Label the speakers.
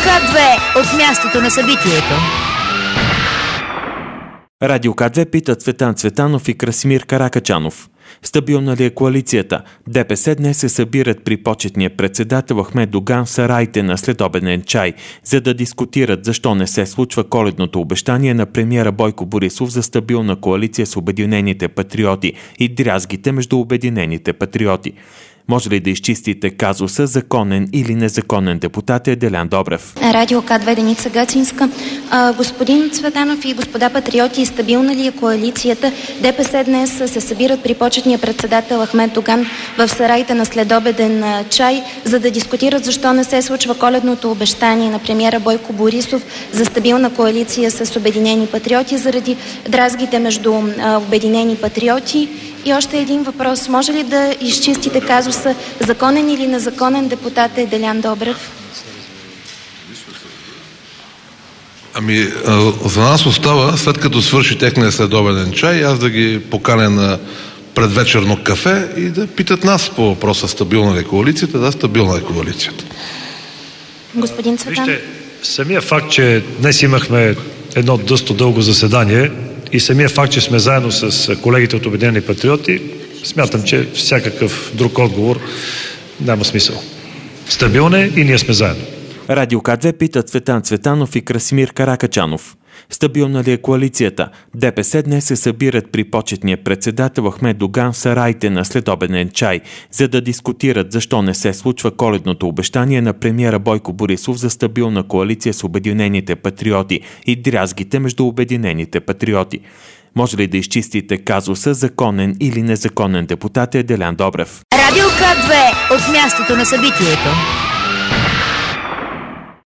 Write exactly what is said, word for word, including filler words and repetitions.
Speaker 1: К две от мястото на събитието.
Speaker 2: Радио К две пита Цветан Цветанов и Красимир Каракачанов. Стабилна ли е коалицията? ДПС днес се събират при почетния председател Ахмед Доган в сараите на следобеден чай, за да дискутират защо не се случва коледното обещание на премиера Бойко Борисов за стабилна коалиция с Обединените патриоти и дрязгите между Обединените патриоти. Може ли да изчистите казуса законен или незаконен депутат е Делян Добрев?
Speaker 3: Радио К две, Деница Гацинска. А, господин Цветанов и господа патриоти, стабилна ли е коалицията? ДПС днес се събират при почетния председател Ахмед Доган в сараите на следобеден чай, за да дискутират защо не се случва коледното обещание на премиера Бойко Борисов за стабилна коалиция с Обединени патриоти заради дразгите между а, Обединени патриоти. И още един въпрос. Може ли да изчистите казуса законен или незаконен депутат е Делян Добрев?
Speaker 4: Ами, за нас остава, след като свърши техния следобеден чай, аз да ги поканя на предвечерно кафе и да питат нас по въпроса стабилна ли е коалицията. Да, стабилна е коалицията.
Speaker 3: Господин Цветан.
Speaker 5: Вижте, самия факт, че днес имахме едно доста дълго заседание и самия факт, че сме заедно с колегите от Обединени патриоти, смятам, че всякакъв друг отговор няма смисъл. Стабилно е и ние сме заедно.
Speaker 2: Радио К две пита Цветан Цветанов и Красимир Каракачанов. Стабилна ли е коалицията? ДПС днес се събират при почетния председател Ахмед Доган в сараите на следобеден чай, за да дискутират защо не се случва коледното обещание на премиера Бойко Борисов за стабилна коалиция с Обединените патриоти и дрязгите между Обединените патриоти. Може ли да изчистите казуса законен или незаконен депутат е Делян Добрев?
Speaker 1: Радио К две от мястото на събитието.